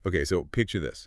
Okay, so picture this.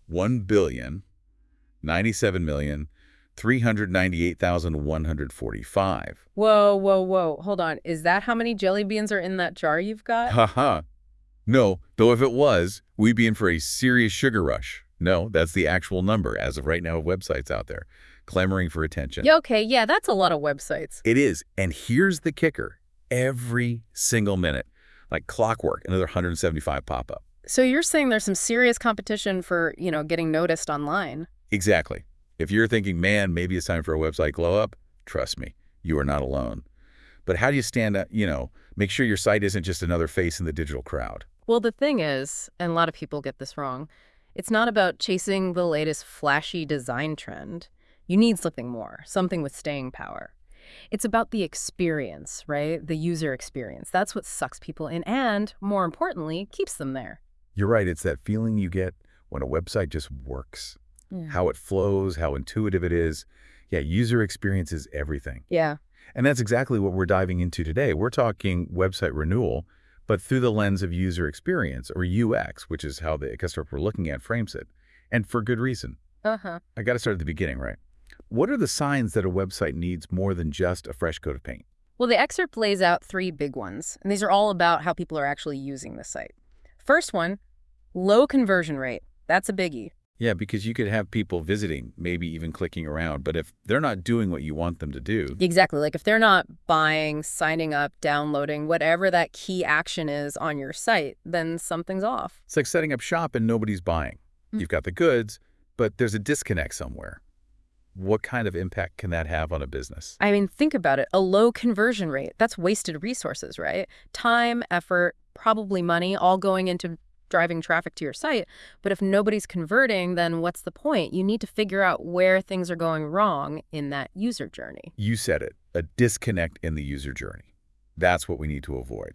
1,097,398,145. Whoa, whoa, whoa. Hold on. Is that how many jelly beans are in that jar you've got? Haha. No, though if it was, we'd be in for a serious sugar rush. No, that's the actual number as of right now of websites out there clamoring for attention. Yeah, okay, yeah, that's a lot of websites. It is. And here's the kicker. Every single minute, like clockwork, another 175 pop up. So you're saying there's some serious competition for, getting noticed online. Exactly. If you're thinking, man, maybe it's time for a website glow up, trust me, you are not alone. But how do you stand up, make sure your site isn't just another face in the digital crowd? Well, the thing is, and a lot of people get this wrong, it's not about chasing the latest flashy design trend. You need something more, something with staying power. It's about the experience, right? The user experience. That's what sucks people in and, more importantly, keeps them there. You're right. It's that feeling you get when a website just works. Yeah. How it flows, how intuitive it is. Yeah, user experience is everything. Yeah. And that's exactly what we're diving into today. We're talking website renewal, but through the lens of user experience, or UX, which is how the excerpt we're looking at frames it. And for good reason. Uh-huh. I got to start at the beginning, right? What are the signs that a website needs more than just a fresh coat of paint? Well, the excerpt lays out 3 big ones, and these are all about how people are actually using the site. First one, low conversion rate. That's a biggie. Yeah, because you could have people visiting, maybe even clicking around, but if they're not doing what you want them to do. Exactly. Like if they're not buying, signing up, downloading, whatever that key action is on your site, then something's off. It's like setting up shop and nobody's buying. You've got the goods, but there's a disconnect somewhere. What kind of impact can that have on a business? I mean, think about it. A low conversion rate, that's wasted resources, right? Time, effort, probably money, all going into driving traffic to your site. But if nobody's converting, then what's the point? You need to figure out where things are going wrong in that user journey. You said it, a disconnect in the user journey. That's what we need to avoid.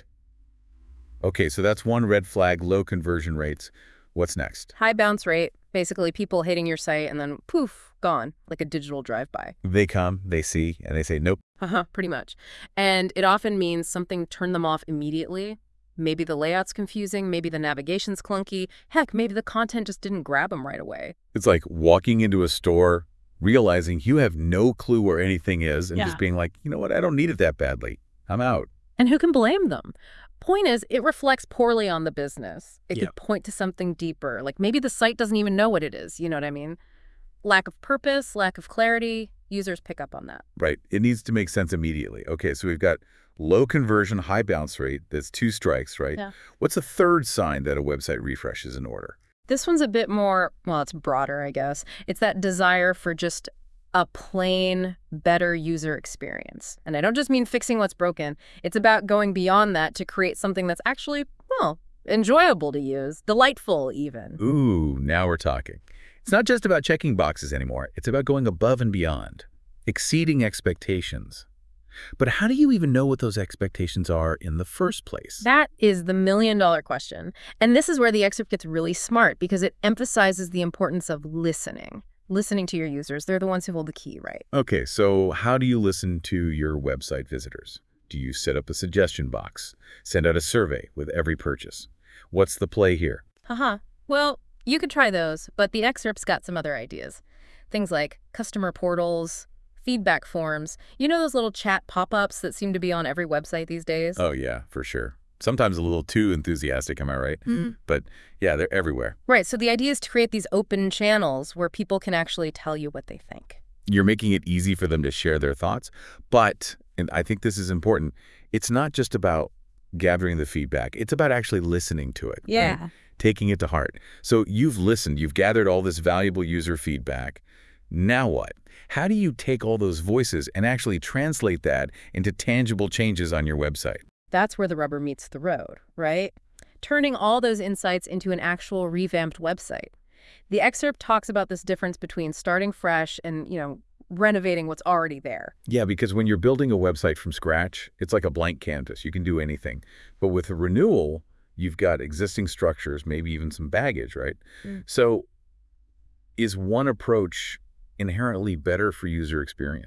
Okay, so that's one red flag, low conversion rates. What's next? High bounce rate, basically people hitting your site and then poof, gone, like a digital drive-by. They come, they see, and they say, nope. Pretty much. And it often means something turned them off immediately. Maybe the layout's confusing, maybe the navigation's clunky. Heck, maybe the content just didn't grab them right away. It's like walking into a store, realizing you have no clue where anything is, and just being like, you know what, I don't need it that badly. I'm out. And who can blame them? Point is, it reflects poorly on the business. It could point to something deeper, like maybe the site doesn't even know what it is, you know what I mean? Lack of purpose, lack of clarity, users pick up on that. Right. It needs to make sense immediately. Okay, so we've got low conversion, high bounce rate. That's 2 strikes, right? Yeah. What's the third sign that a website refresh is in order? This one's a bit more, well, it's broader, I guess. It's that desire for just a plain, better user experience. And I don't just mean fixing what's broken. It's about going beyond that to create something that's actually, well, enjoyable to use, delightful even. Ooh, now we're talking. It's not just about checking boxes anymore. It's about going above and beyond, exceeding expectations. But how do you even know what those expectations are in the first place? That is the million-dollar question. And this is where the excerpt gets really smart because it emphasizes the importance of listening. Listening to your users. They're the ones who hold the key, right? Okay, so how do you listen to your website visitors? Do you set up a suggestion box? Send out a survey with every purchase? What's the play here? Well, you could try those, but the excerpt's got some other ideas. Things like customer portals, feedback forms. You know those little chat pop-ups that seem to be on every website these days? Oh, yeah, for sure. Sometimes a little too enthusiastic, am I right? But yeah, they're everywhere. Right, so the idea is to create these open channels where people can actually tell you what they think. You're making it easy for them to share their thoughts, but, and I think this is important, it's not just about gathering the feedback. It's about actually listening to it. Yeah. Right? Taking it to heart. So you've listened, you've gathered all this valuable user feedback. Now what? How do you take all those voices and actually translate that into tangible changes on your website? That's where the rubber meets the road, right? Turning all those insights into an actual revamped website. The excerpt talks about this difference between starting fresh and, renovating what's already there. Yeah, because when you're building a website from scratch, it's like a blank canvas. You can do anything. But with a renewal, you've got existing structures, maybe even some baggage, right? So is one approach inherently better for user experience?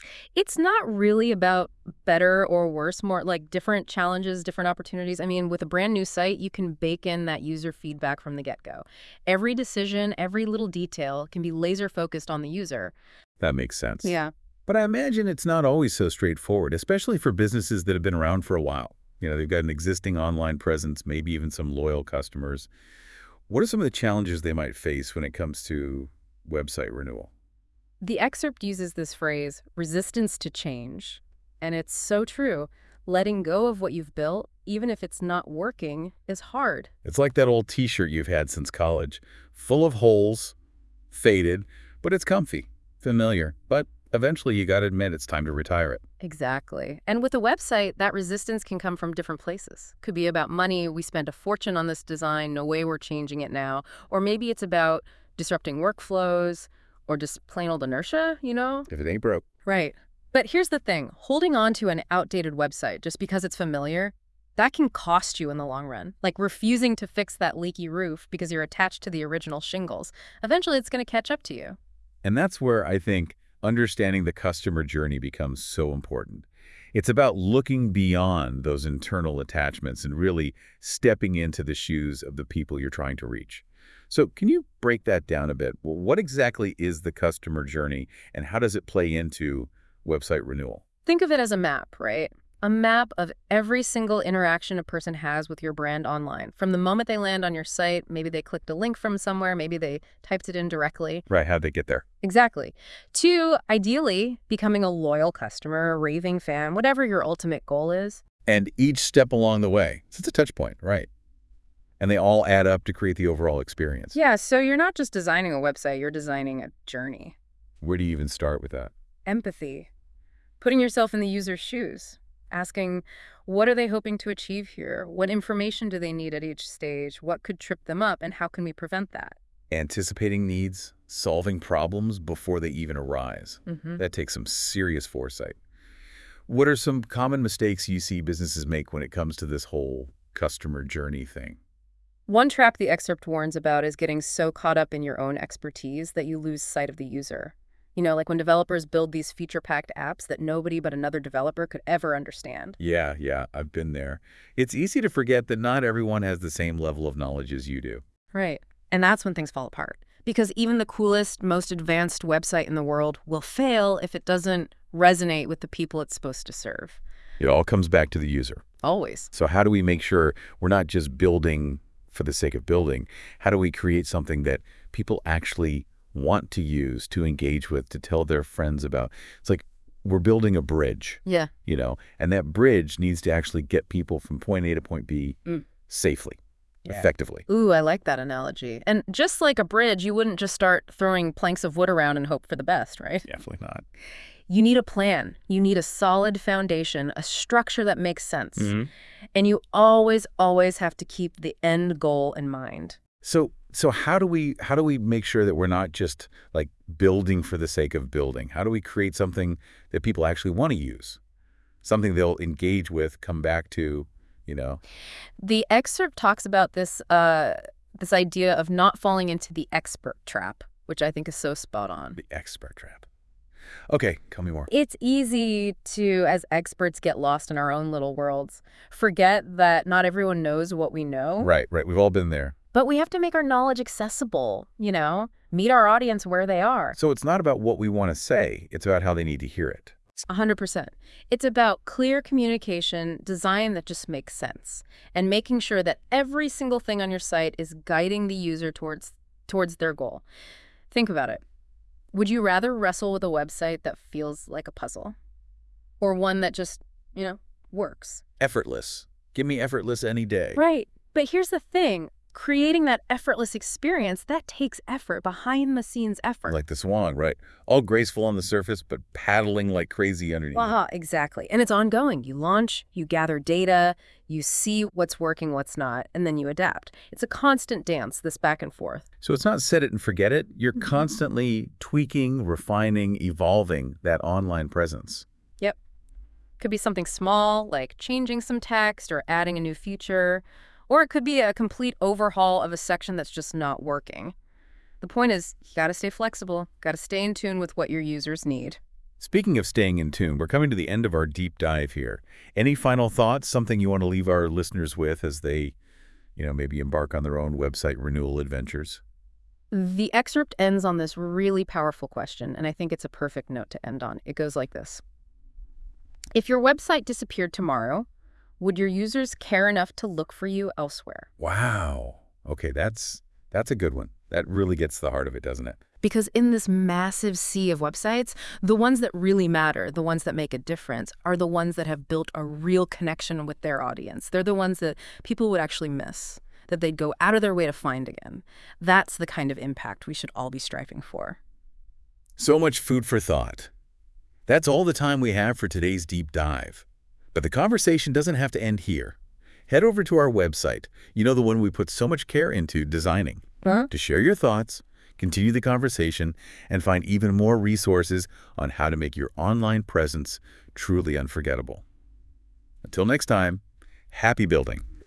It's not really about better or worse, more like different challenges, different opportunities. I mean, with a brand new site, you can bake in that user feedback from the get-go. Every decision, every little detail can be laser focused on the user. That makes sense. Yeah. But I imagine it's not always so straightforward, especially for businesses that have been around for a while. They've got an existing online presence, maybe even some loyal customers. What are some of the challenges they might face when it comes to website renewal? The excerpt uses this phrase, resistance to change. And it's so true. Letting go of what you've built, even if it's not working, is hard. It's like that old t-shirt you've had since college, full of holes, faded, but it's comfy, familiar. But eventually you got to admit it's time to retire it. Exactly. And with a website, that resistance can come from different places. Could be about money. We spent a fortune on this design. No way we're changing it now. Or maybe it's about disrupting workflows or just plain old inertia. If it ain't broke. Right. But here's the thing. Holding on to an outdated website just because it's familiar, that can cost you in the long run. Like refusing to fix that leaky roof because you're attached to the original shingles. Eventually, it's going to catch up to you. And that's where I think understanding the customer journey becomes so important. It's about looking beyond those internal attachments and really stepping into the shoes of the people you're trying to reach. So can you break that down a bit? Well, what exactly is the customer journey and how does it play into website renewal? Think of it as a map, right? A map of every single interaction a person has with your brand online. From the moment they land on your site, maybe they clicked a link from somewhere, maybe they typed it in directly. Right, how'd they get there? Exactly. To, ideally, becoming a loyal customer, a raving fan, whatever your ultimate goal is. And each step along the way. So it's a touch point, right? And they all add up to create the overall experience. Yeah, so you're not just designing a website, you're designing a journey. Where do you even start with that? Empathy. Putting yourself in the user's shoes. Asking, what are they hoping to achieve here? What information do they need at each stage? What could trip them up, and how can we prevent that? Anticipating needs, solving problems before they even arise. That takes some serious foresight. What are some common mistakes you see businesses make when it comes to this whole customer journey thing? One trap the excerpt warns about is getting so caught up in your own expertise that you lose sight of the user. Like when developers build these feature-packed apps that nobody but another developer could ever understand. Yeah, I've been there. It's easy to forget that not everyone has the same level of knowledge as you do. Right. And that's when things fall apart. Because even the coolest, most advanced website in the world will fail if it doesn't resonate with the people it's supposed to serve. It all comes back to the user. Always. So how do we make sure we're not just building for the sake of building? How do we create something that people actually want to use, to engage with, to tell their friends about? It's like we're building a bridge. Yeah. And that bridge needs to actually get people from point A to point B safely, effectively. Ooh, I like that analogy. And just like a bridge, you wouldn't just start throwing planks of wood around and hope for the best, right? Definitely not. You need a plan. You need a solid foundation, a structure that makes sense. And you always, always have to keep the end goal in mind. So how do we make sure that we're not just like building for the sake of building? How do we create something that people actually want to use? Something they'll engage with, come back to, The excerpt talks about this this idea of not falling into the expert trap, which I think is so spot on. The expert trap. Okay, tell me more. It's easy to, as experts, get lost in our own little worlds. Forget that not everyone knows what we know. Right. We've all been there. But we have to make our knowledge accessible, meet our audience where they are. So it's not about what we want to say. It's about how they need to hear it. 100%. It's about clear communication, design that just makes sense, and making sure that every single thing on your site is guiding the user towards their goal. Think about it. Would you rather wrestle with a website that feels like a puzzle or one that just, works? Effortless. Give me effortless any day. Right. But here's the thing. Creating that effortless experience, that takes effort, behind-the-scenes effort. Like the swan, right? All graceful on the surface, but paddling like crazy underneath. Exactly. And it's ongoing. You launch, you gather data, you see what's working, what's not, and then you adapt. It's a constant dance, this back and forth. So it's not set it and forget it. You're constantly tweaking, refining, evolving that online presence. Yep. Could be something small, like changing some text or adding a new feature. Or it could be a complete overhaul of a section that's just not working. The point is, you got to stay flexible, got to stay in tune with what your users need. Speaking of staying in tune, we're coming to the end of our deep dive here. Any final thoughts, something you want to leave our listeners with as they, maybe embark on their own website renewal adventures? The excerpt ends on this really powerful question, and I think it's a perfect note to end on. It goes like this. If your website disappeared tomorrow, would your users care enough to look for you elsewhere? Wow. Okay, that's a good one. That really gets to the heart of it, doesn't it? Because in this massive sea of websites, the ones that really matter, the ones that make a difference, are the ones that have built a real connection with their audience. They're the ones that people would actually miss, that they'd go out of their way to find again. That's the kind of impact we should all be striving for. So much food for thought. That's all the time we have for today's deep dive. But the conversation doesn't have to end here. Head over to our website, the one we put so much care into designing, to share your thoughts, continue the conversation, and find even more resources on how to make your online presence truly unforgettable. Until next time, happy building.